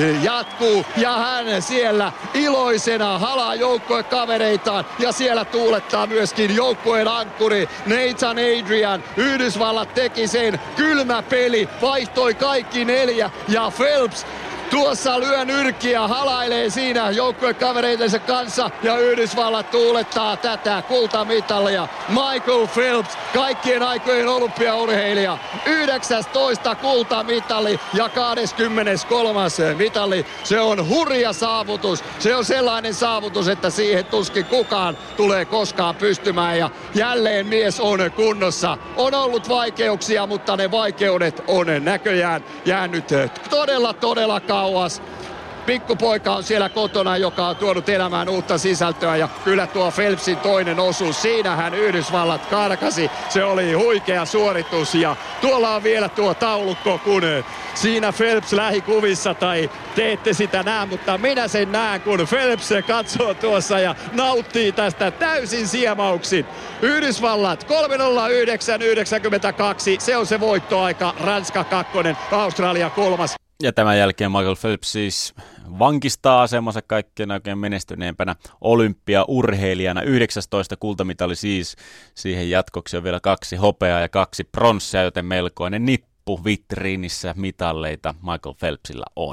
jatkuu ja hän siellä iloisena halaa joukkuekavereitaan ja siellä tuulettaa myöskin joukkueen ankkuri Nathan Adrian. Yhdysvallat teki sen, kylmä peli, vaihtoi kaikki neljä ja Phelps tuossa lyö nyrkkiä, halailee siinä joukkuekavereidensa kanssa ja Yhdysvallat tuulettaa tätä kultamitalia. Michael Phelps, kaikkien aikojen olympiaurheilija, yhdeksäntoista kultamitali ja kaksikymmentäkolmas mitali. Se on hurja saavutus. Se on sellainen saavutus, että siihen tuskin kukaan tulee koskaan pystymään ja jälleen mies on kunnossa. On ollut vaikeuksia, mutta ne vaikeudet on näköjään jäänyt todella todella kauan. Kauas. Pikkupoika on siellä kotona, joka on tuonut elämään uutta sisältöä ja kyllä tuo Phelpsin toinen osuus, siinähän Yhdysvallat karkasi. Se oli huikea suoritus ja tuolla on vielä tuo taulukko, kun siinä Phelps lähikuvissa tai te ette sitä näe, mutta minä sen näen, kun Phelps katsoo tuossa ja nauttii tästä täysin siemauksin. Yhdysvallat kolme nolla yhdeksän yhdeksänkymmentäkaksi, se on se voittoaika, Ranska kakkonen, Australia kolmas. Ja tämän jälkeen Michael Phelps siis vankistaa asemansa kaikkein oikein menestyneempänä olympiaurheilijana. yhdeksäntoista kultamitali siis. Siihen jatkoksi on vielä kaksi hopeaa ja kaksi pronssia, joten melkoinen nippu vitriinissä mitalleita Michael Phelpsillä on.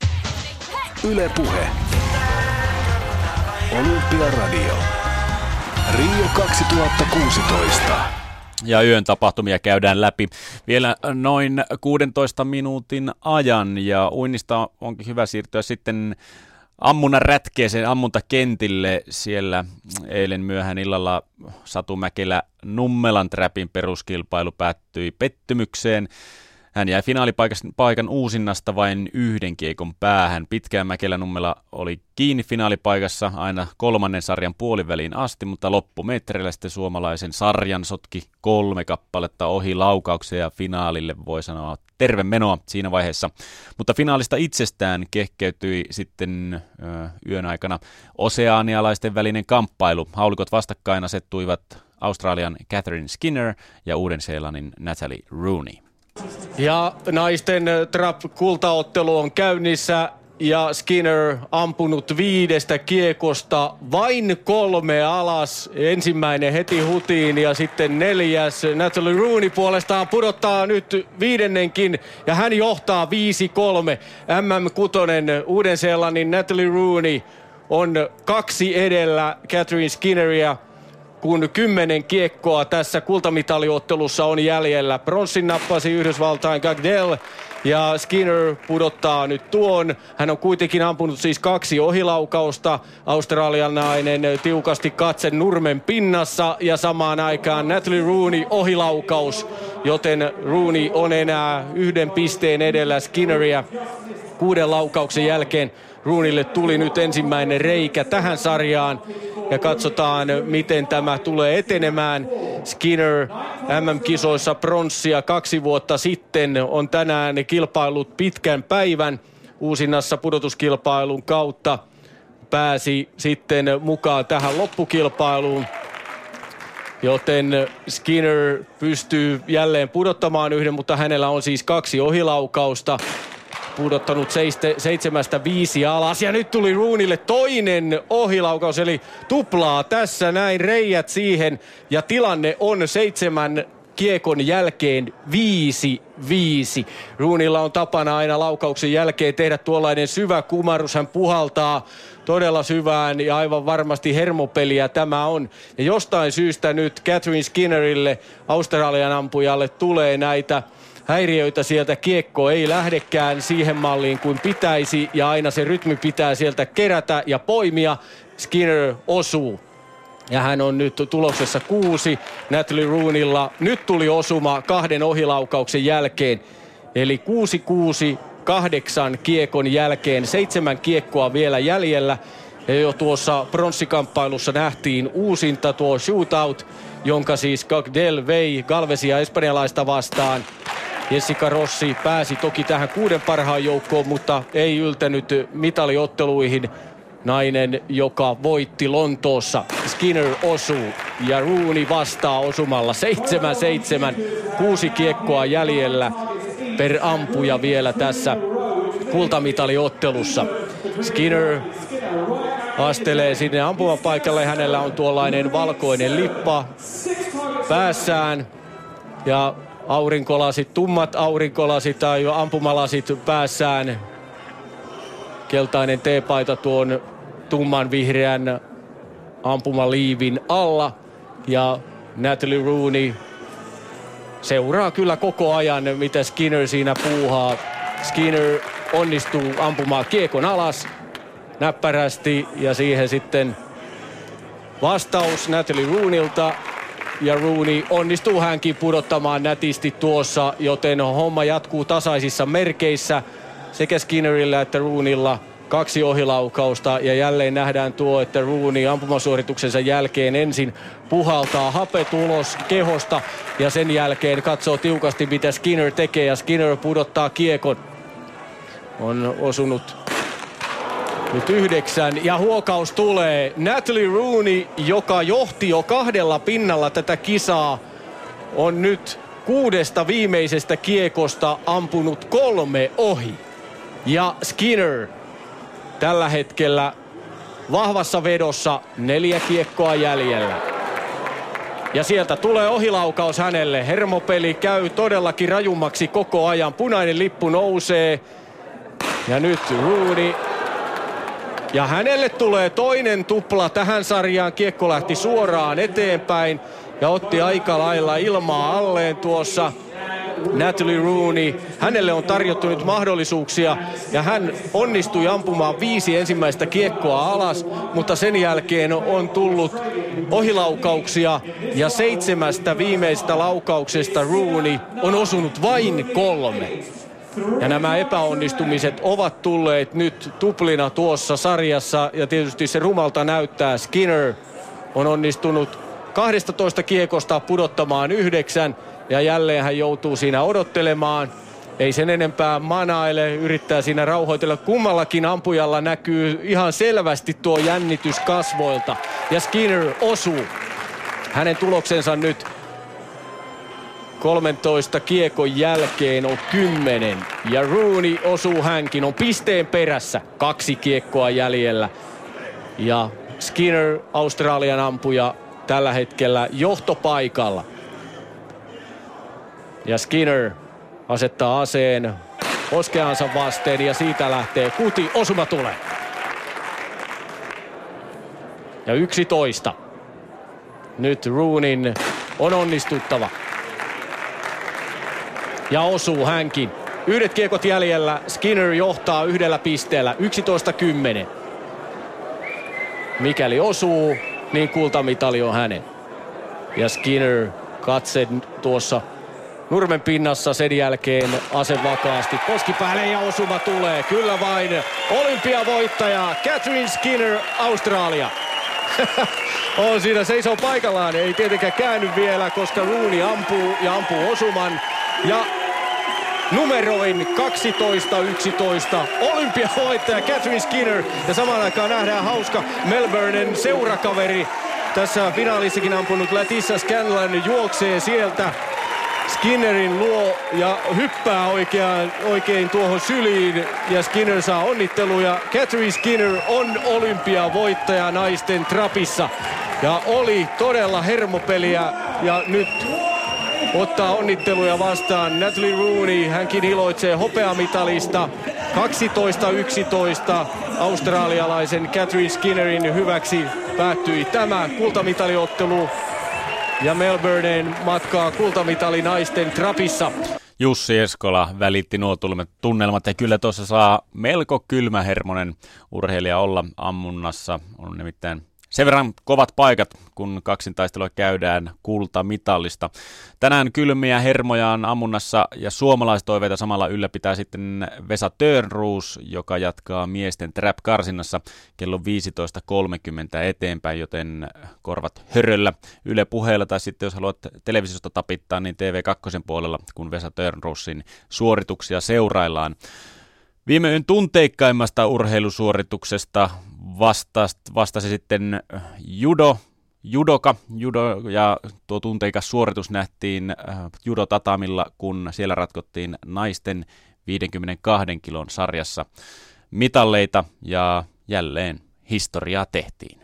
Yle Puhe. Olympiaradio. Rio kaksituhattakuusitoista. Ja yön tapahtumia käydään läpi vielä noin kuudentoista minuutin ajan ja uinnista onkin hyvä siirtyä sitten ammunnan rätkeeseen ammuntakentille. Siellä eilen myöhään illalla Satu Mäkelä Nummelan Trapin peruskilpailu päättyi pettymykseen. Hän jäi finaalipaikan uusinnasta vain yhden kiekon päähän. Pitkään Mäkelänummela oli kiinni finaalipaikassa aina kolmannen sarjan puoliväliin asti, mutta loppumetreillä sitten suomalaisen sarjan sotki kolme kappaletta ohi laukauksia ja finaalille voi sanoa terve menoa siinä vaiheessa. Mutta finaalista itsestään kehkeytyi sitten ö, yön aikana oseanialaisten välinen kamppailu. Haulikot vastakkain asettuivat Australian Catherine Skinner ja Uuden-Seelannin Natalie Rooney. Ja naisten trap-kultaottelu on käynnissä ja Skinner ampunut viidestä kiekosta vain kolme alas. Ensimmäinen heti hutiin ja sitten neljäs. Natalie Rooney puolestaan pudottaa nyt viidennenkin ja hän johtaa viisi kolme. M M kuusi Uuden-Seelannin Natalie Rooney on kaksi edellä Catherine Skinneria, kun kymmenen kiekkoa tässä kultamitaliottelussa on jäljellä. Bronssin nappasi Yhdysvaltain Gagdel ja Skinner pudottaa nyt tuon. Hän on kuitenkin ampunut siis kaksi ohilaukausta. Australialainen tiukasti katse nurmen pinnassa ja samaan aikaan Natalie Rooney ohilaukaus, joten Rooney on enää yhden pisteen edellä Skinneria kuuden laukauksen jälkeen. Rooneylle tuli nyt ensimmäinen reikä tähän sarjaan ja katsotaan miten tämä tulee etenemään. Skinner M M-kisoissa pronssia kaksi vuotta sitten on tänään kilpailut pitkän päivän. Uusinnassa pudotuskilpailun kautta pääsi sitten mukaan tähän loppukilpailuun. Joten Skinner pystyy jälleen pudottamaan yhden, mutta hänellä on siis kaksi ohilaukausta. Pudottanut seiste, seitsemästä viisi alas ja nyt tuli Rooneylle toinen ohilaukaus, eli tuplaa tässä näin reijät siihen ja tilanne on seitsemän kiekon jälkeen viisi viisi. Rooneylla on tapana aina laukauksen jälkeen tehdä tuollainen syvä kumarrus, hän puhaltaa todella syvään ja aivan varmasti hermopeliä tämä on. Ja jostain syystä nyt Catherine Skinnerille, Australian ampujalle, tulee näitä häiriöitä sieltä, kiekko ei lähdekään siihen malliin kuin pitäisi ja aina se rytmi pitää sieltä kerätä ja poimia. Skinner osuu ja hän on nyt tuloksessa kuusi. Natalie Rooneylla nyt tuli osuma kahden ohilaukauksen jälkeen, eli kuusi kuusi kahdeksan kiekon jälkeen, seitsemän kiekkoa vielä jäljellä. Ja jo tuossa pronssikamppailussa nähtiin uusinta tuo shootout, jonka siis Gagdel vei Galvesia espanjalaista vastaan. Jessica Rossi pääsi toki tähän kuuden parhaan joukkoon, mutta ei yltänyt mitaliotteluihin. Nainen, joka voitti Lontoossa. Skinner osuu ja Rooney vastaa osumalla seitsemän seitsemän. Kuusi kiekkoa jäljellä per ampuja vielä tässä kultamitaliottelussa. Skinner astelee sinne ampumapaikalle. Hänellä on tuollainen valkoinen lippa päässään ja aurinkolasit, tummat aurinkolasit tai ampumalasit päässään. Keltainen teepaita tuon tumman vihreän ampumaliivin alla. Ja Natalie Rooney seuraa kyllä koko ajan, mitä Skinner siinä puuhaa. Skinner onnistuu ampumaan kiekon alas näppärästi ja siihen sitten vastaus Natalie Rooneylta. Ja Rooney onnistuu hänkin pudottamaan nätisti tuossa, joten homma jatkuu tasaisissa merkeissä sekä Skinnerillä että Rooneylla. Kaksi ohilaukausta ja jälleen nähdään tuo, että Rooney ampumasuorituksensa jälkeen ensin puhaltaa hapet ulos kehosta ja sen jälkeen katsoo tiukasti mitä Skinner tekee ja Skinner pudottaa kiekon. On osunut nyt yhdeksän ja huokaus tulee. Natalie Rooney, joka johti jo kahdella pinnalla tätä kisaa, on nyt kuudesta viimeisestä kiekosta ampunut kolme ohi. Ja Skinner tällä hetkellä vahvassa vedossa, neljä kiekkoa jäljellä. Ja sieltä tulee ohilaukaus hänelle. Hermopeli käy todellakin rajummaksi koko ajan. Punainen lippu nousee. Ja nyt Rooney. Ja hänelle tulee toinen tupla tähän sarjaan. Kiekko lähti suoraan eteenpäin ja otti aika lailla ilmaa alleen tuossa. Natalie Rooney. Hänelle on tarjottu nyt mahdollisuuksia ja hän onnistui ampumaan viisi ensimmäistä kiekkoa alas, mutta sen jälkeen on tullut ohilaukauksia ja seitsemästä viimeistä laukauksesta Rooney on osunut vain kolme. Ja nämä epäonnistumiset ovat tulleet nyt tuplina tuossa sarjassa ja tietysti se rumalta näyttää. Skinner on onnistunut kahdestatoista kiekosta pudottamaan yhdeksän ja jälleen hän joutuu siinä odottelemaan. Ei sen enempää manaile, yrittää siinä rauhoitella. Kummallakin ampujalla näkyy ihan selvästi tuo jännitys kasvoilta. Ja Skinner osuu. Hänen tuloksensa nyt kolmentoista kiekon jälkeen on kymmenen. Ja Rooney osuu hänkin, on pisteen perässä. Kaksi kiekkoa jäljellä. Ja Skinner, Australian ampuja, tällä hetkellä johtopaikalla. Ja Skinner asettaa aseen poskeansa vasten ja siitä lähtee kuti. Osuma tulee. Ja yksitoista. Nyt Rooneyn on onnistuttava. Ja osuu hänkin. Yhdet kiekot jäljellä. Skinner johtaa yhdellä pisteellä. yksitoista kymmenen. Mikäli osuu, niin kultamitali on hänen. Ja Skinner katse tuossa nurmen pinnassa, sen jälkeen ase vakaasti poski päälle ja osuma tulee. Kyllä vain olympiavoittaja Catherine Skinner, Australia. On siinä, seisoo paikallaan, ei tietenkään käänny vielä, koska Rooney ampuu ja ampuu osuman. Ja numeroin kaksitoista yksitoista olympiavoittaja Catherine Skinner. Ja samaan aikaan nähdään hauska Melbournen seurakaveri. Tässä finaalissakin ampunut Latissa Scanlon juoksee sieltä Skinnerin luo ja hyppää oikein, oikein tuohon syliin. Ja Skinner saa onnitteluja. Catherine Skinner on olympiavoittaja naisten trapissa. Ja oli todella hermopeliä ja nyt ottaa onnitteluja vastaan Natalie Rooney. Hänkin iloitsee hopeamitalista. kaksitoista yksitoista australialaisen Catherine Skinnerin hyväksi päättyi tämä kultamitaliottelu. Ja Melbourneen matkaa kultamitali naisten trapissa. Jussi Eskola välitti nuo tunnelmat ja kyllä tuossa saa melko kylmähermonen urheilija olla ammunnassa. On nimittäin sen verran kovat paikat, kun kaksintaistelua käydään kultamitalista. Tänään kylmiä hermojaan ammunnassa ja suomalaistoiveita samalla ylläpitää sitten Vesa Törnroos, joka jatkaa miesten trap-karsinnassa kello viisitoista kolmekymmentä eteenpäin, joten korvat höröllä Yle Puheella tai sitten jos haluat televisiosta tapittaa, niin T V kaksi puolella, kun Vesa Törnroosin suorituksia seuraillaan. Viime yön tunteikkaimmasta urheilusuorituksesta vastasi, vastasi sitten judo, judoka, judo, ja tuo tunteikas suoritus nähtiin äh, judotatamilla, kun siellä ratkottiin naisten viidenkymmenenkahden kilon sarjassa mitalleita ja jälleen historiaa tehtiin.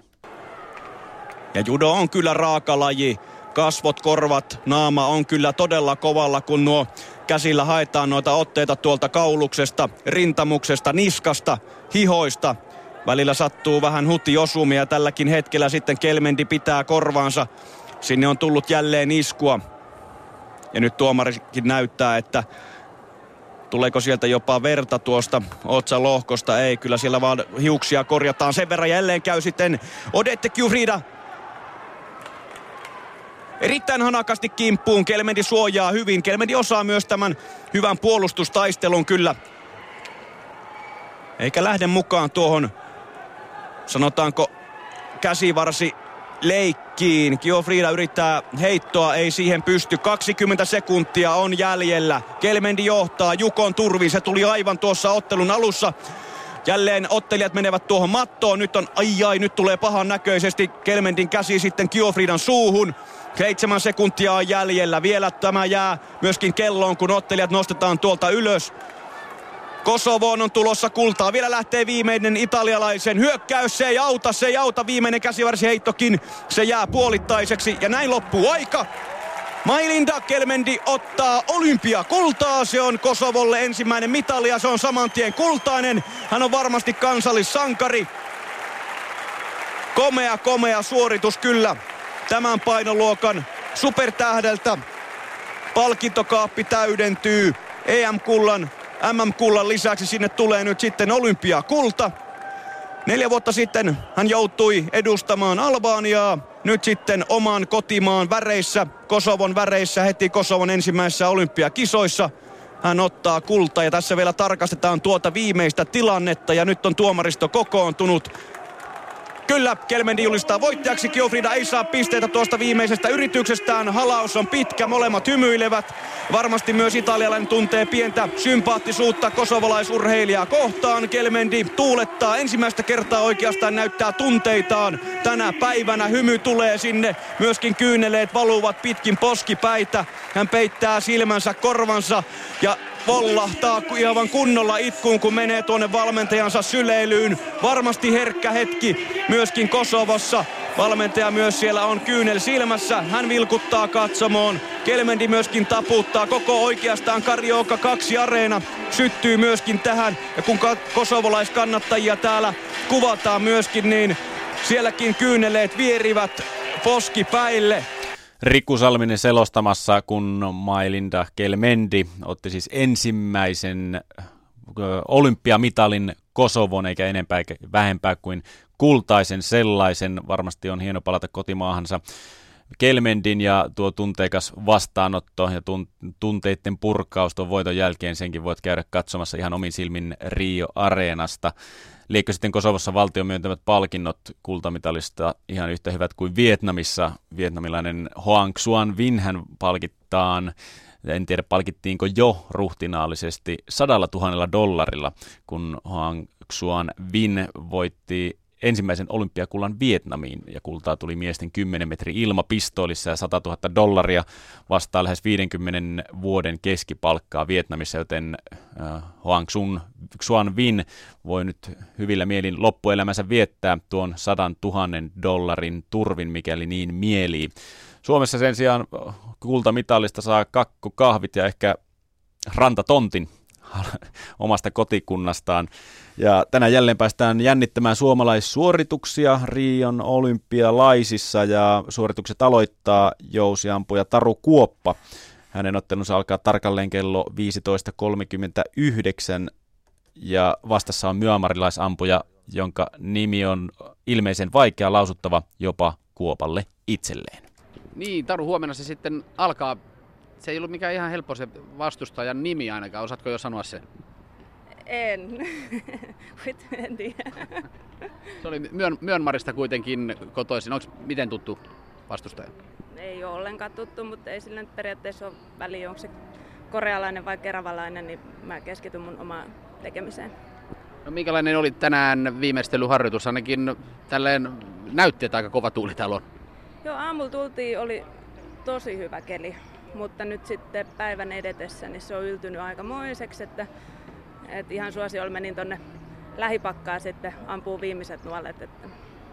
Ja judo on kyllä raaka laji. Kasvot, korvat, naama on kyllä todella kovalla, kun nuo käsillä haetaan noita otteita tuolta kauluksesta, rintamuksesta, niskasta, hihoista. Välillä sattuu vähän hutiosumia. Tälläkin hetkellä sitten Kelmendi pitää korvaansa. Sinne on tullut jälleen iskua. Ja nyt tuomarikin näyttää, että tuleeko sieltä jopa verta tuosta otsalohkosta. Ei, kyllä siellä vaan hiuksia korjataan. Sen verran jälleen käy sitten Odette Giuffrida. Erittäin hanakasti kimppuun. Kelmendi suojaa hyvin. Kelmendi osaa myös tämän hyvän puolustustaistelun kyllä. Eikä lähde mukaan tuohon, sanotaanko, käsivarsi leikkiin. Giuffrida yrittää heittoa, ei siihen pysty. kaksikymmentä sekuntia on jäljellä. Kelmendi johtaa Jukon turviin. Se tuli aivan tuossa ottelun alussa. Jälleen ottelijat menevät tuohon mattoon. Nyt on, ai ai, nyt tulee pahan näköisesti Kelmendin käsi sitten Giuffridan suuhun. Seitsemän sekuntia on jäljellä. Vielä tämä jää myöskin kelloon, kun ottelijat nostetaan tuolta ylös. Kosovoon on tulossa kultaa. Vielä lähtee viimeinen italialaisen hyökkäys. Se ei auta, se ei auta. Viimeinen käsivarsiheittokin. Se jää puolittaiseksi ja näin loppuu aika. Mailinda Kelmendi ottaa olympiakultaa. Se on Kosovolle ensimmäinen mitali ja se on saman tien kultainen. Hän on varmasti kansallissankari. Komea, komea suoritus kyllä tämän painoluokan supertähdeltä. palkintokaappi täydentyy. E M-kullan, M M-kullan lisäksi sinne tulee nyt sitten olympiakulta. Neljä vuotta sitten hän joutui edustamaan Albaniaa. Nyt sitten oman kotimaan väreissä, Kosovon väreissä heti Kosovon ensimmäisissä olympiakisoissa. Hän ottaa kultaa ja tässä vielä tarkastetaan tuota viimeistä tilannetta ja nyt on tuomaristo kokoontunut. Kyllä, Kelmendi julistaa voittajaksi. Giofrida ei saa pisteitä tuosta viimeisestä yrityksestään. Halaus on pitkä, molemmat hymyilevät. Varmasti myös italialainen tuntee pientä sympaattisuutta kosovalaisurheilijaa kohtaan. Kelmendi tuulettaa ensimmäistä kertaa oikeastaan, näyttää tunteitaan. Tänä päivänä hymy tulee sinne. Myöskin kyyneleet valuvat pitkin poskipäitä. Hän peittää silmänsä, korvansa ja vollahtaa aivan kunnolla itkuun, kun menee tuonne valmentajansa syleilyyn. Varmasti herkkä hetki myöskin Kosovossa. Valmentaja myös siellä on kyynel silmässä. Hän vilkuttaa katsomoon. Kelmendi myöskin taputtaa. Koko oikeastaan Karioka kaksi areena syttyy myöskin tähän. Ja kun kosovolaiskannattajia täällä kuvataan myöskin, niin sielläkin kyyneleet vierivät poskipäille. Riku Salminen selostamassa, kun Mailinda Kelmendi otti siis ensimmäisen olympiamitalin Kosovon, eikä enempää eikä vähempää kuin kultaisen sellaisen. Varmasti on hieno palata kotimaahansa. Kelmendin ja tuo tunteikas vastaanotto ja tunteiden purkaus tuon voiton jälkeen, senkin voit käydä katsomassa ihan omin silmin Rio-areenasta. Liekö sitten Kosovossa valtion myöntämät palkinnot kultamitalista ihan yhtä hyvät kuin Vietnamissa? Vietnamilainen Hoang Xuan Vinhän palkittaan, en tiedä palkittiinko jo ruhtinaallisesti sadalla tuhannella dollarilla, kun Hoang Xuan Vin voitti ensimmäisen olympiakullan Vietnamiin ja kultaa tuli miesten kymmenen metrin ilmapistoolissa ja sata tuhatta dollaria vastaa lähes viidenkymmenen vuoden keskipalkkaa Vietnamissa, joten äh, Hoang Xuan Vin voi nyt hyvillä mielin loppuelämänsä viettää tuon sadan tuhannen dollarin turvin, mikäli niin mielii. Suomessa sen sijaan kultamitalista saa kakkokahvit ja ehkä rantatontin omasta kotikunnastaan. Ja tänään jälleen päästään jännittämään suomalaissuorituksia Rion olympialaisissa ja suoritukset aloittaa jousiampuja Taru Kuoppa. Hänen ottelunsa alkaa tarkalleen kello viisitoista kolmekymmentäyhdeksän ja vastassa on myanmarilaisampuja, jonka nimi on ilmeisen vaikea lausuttava jopa Kuopalle itselleen. Niin, Taru, huomenna se sitten alkaa. Se ei ollut mikään ihan helppo se vastustajan nimi ainakaan. Osaatko jo sanoa sen? En. en tiedä. Se oli Myön, Myönmarista kuitenkin kotoisin. Onko miten tuttu vastustaja? Ei ole ollenkaan tuttu, mutta ei sillä nyt periaatteessa ole väliä, onko se korealainen vai keravalainen, niin mä keskityn mun omaan tekemiseen. No, minkälainen oli tänään viimeistelyharjoitus? Ainakin tälleen näytti, että aika kova tuuli täällä on. Joo, aamulla tultiin, oli tosi hyvä keli, mutta nyt sitten päivän edetessä niin se on yltynyt aikamoiseksi, että, että ihan suosiolla menin tonne lähipakkaan sitten ampuu viimeiset nuolet. Että.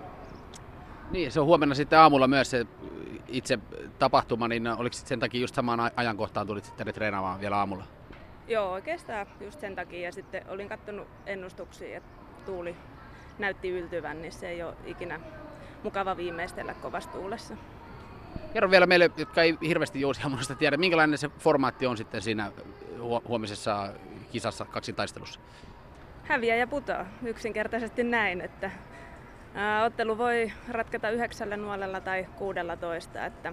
Niin, se on huomenna sitten aamulla myös se itse tapahtuma, niin oliko sen takia just samaan ajankohtaan tulit sitten treenaamaan vielä aamulla? Joo, oikeastaan just sen takia ja sitten olin katsonut ennustuksia, että tuuli näytti yltyvän, niin se ei ole ikinä mukava viimeistellä kovassa tuulessa. Kerro vielä meille, jotka ei hirveästi jousiammunasta tiedä, minkälainen se formaatti on sitten siinä huomisessa kisassa kaksintaistelussa? Häviä ja putoa. Yksinkertaisesti näin, että ää, ottelu voi ratketa yhdeksällä nuolella tai kuudella toista, että,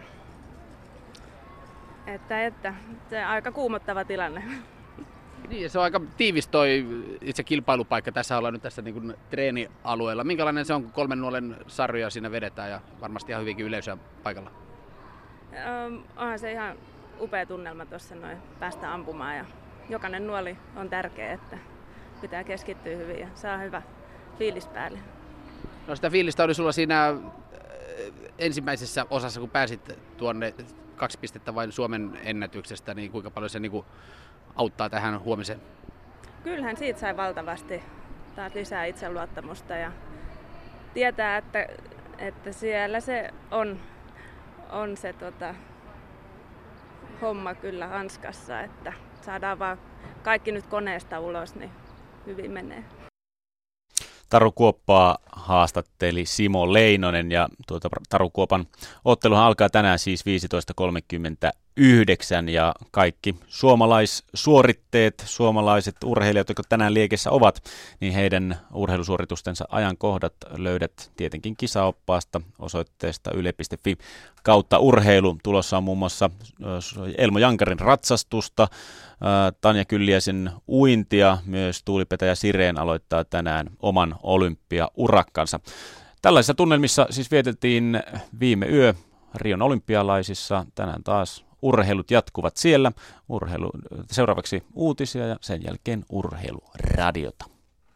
että, että se on aika kuumottava tilanne. Niin, se on aika tiivis toi itse kilpailupaikka. Tässä ollaan nyt tässä niin kuin treenialueella. Minkälainen se on, kun kolmen nuolen sarjoja siinä vedetään ja varmasti ihan hyvinkin yleisöä paikalla? Ähm, onhan se ihan upea tunnelma tuossa noin päästä ampumaan ja jokainen nuoli on tärkeä, että pitää keskittyä hyvin ja saa hyvä fiilis päälle. No sitä fiilistä oli sulla siinä ensimmäisessä osassa, kun pääsit tuonne kaksi pistettä vain Suomen ennätyksestä, niin kuinka paljon se niin kuin auttaa tähän huomiseen? Kyllähän siitä sai valtavasti taas lisää itseluottamusta ja tietää, että, että siellä se on, on se tota, homma kyllä hanskassa, että saadaan vaan kaikki nyt koneesta ulos, niin hyvin menee. Taru Kuoppaa haastatteli Simo Leinonen ja tuota Taru Kuopan otteluhan alkaa tänään siis viisitoista kolmekymmentäyhdeksän yhdeksän ja kaikki suomalaissuoritteet, suomalaiset urheilijat, jotka tänään liekessä ovat, niin heidän urheilusuoritustensa ajankohdat löydät tietenkin kisaoppaasta osoitteesta yle piste fi kautta urheilu. Tulossa on muun muassa Elmo Jankarin ratsastusta, Tanja Kylliäisen uintia, myös Tuuli-Petäjä Sireen aloittaa tänään oman olympiaurakkansa. Tällaisissa tunnelmissa siis vieteltiin viime yö Rion olympialaisissa. Tänään taas urheilut jatkuvat siellä. Urheilu, seuraavaksi uutisia ja sen jälkeen urheiluradiota.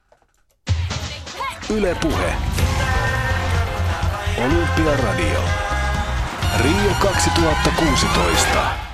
Yle Puhe. Olympiaradio. Rio kaksituhattakuusitoista.